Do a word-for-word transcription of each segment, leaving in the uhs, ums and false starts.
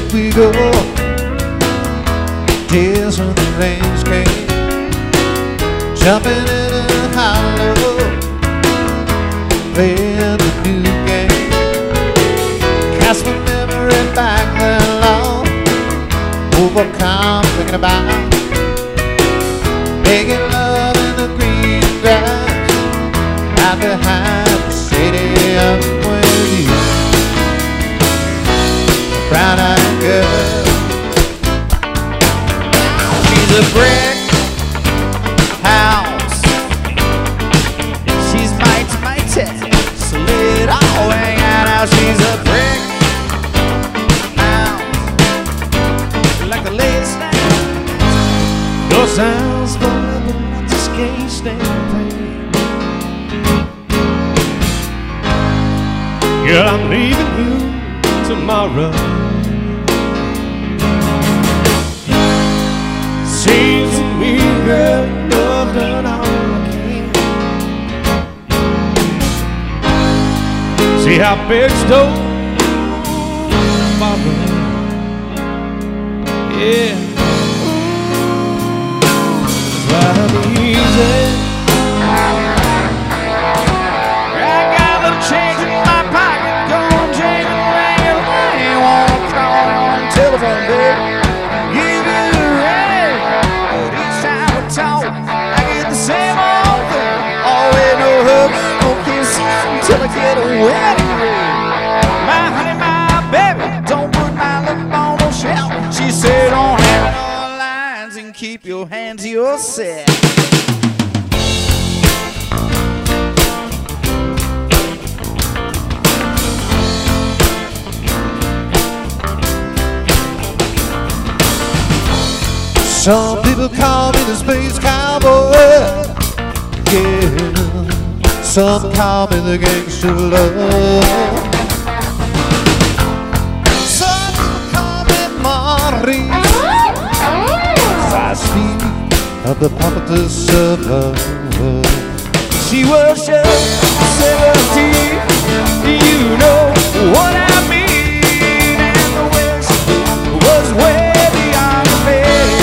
we go. Tears from the landscape, jumping in a hollow, playing the new game. Cast my memory back that long, overcome thinking about making love in the green grass out behind the stadium with you, brown-eyed girl. She's a brick house, she's mighty, mighty, so let it all hang out. Now she's a brick house, like the latest night. No sounds forever, not the skate stand pain. Girl, I'm leaving you tomorrow. Seems to me, girl, you've done all I can. See how big stole tomorrow. Yeah, it's right easy. I got a little change in my pocket, going jingle, ringing, ring. Wanna call me on the telephone, baby? Give you a ring, but each time we talk, I get the same old thing. Always no hug, no kiss until I get a wedding ring. My honey, my baby, don't put my lip on no shelf. She said, don't have no lines and keep your hands to yourself. Some people call me the space cowboy, yeah. Some call me the gangster of love. Some people call me Maurice, fast feet of the pompous of love. She was just seventeen, you know what I mean, and the West was way beyond the bed.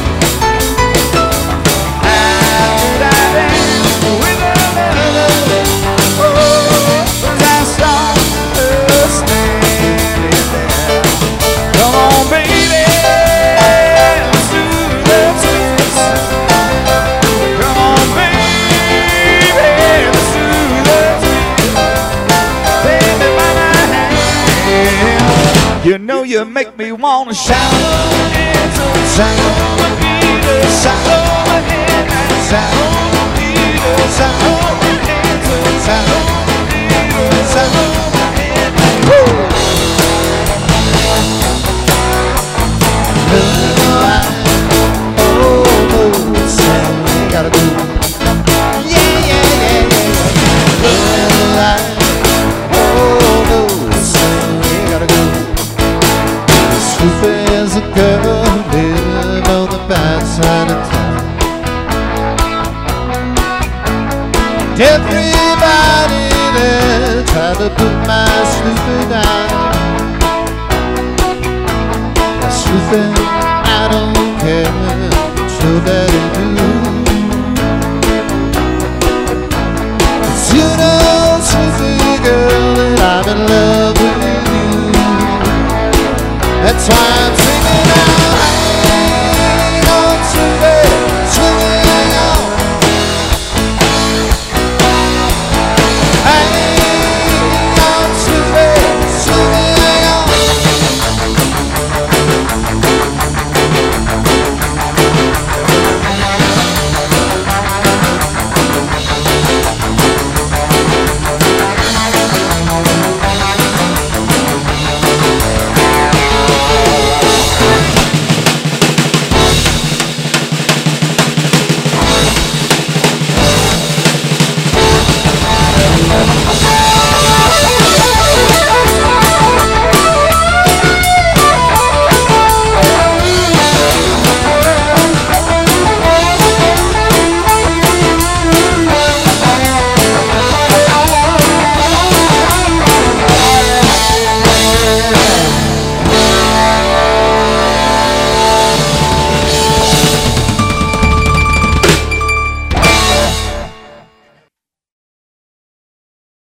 You know you make me wanna shout, shout, shout, shout, gotta do. Yeah, yeah, yeah, yeah. Oh no, you gotta go. There's a girl living on the bad side of town. Everybody there tried to put my sloopy down. Sloopy, I don't care. So that it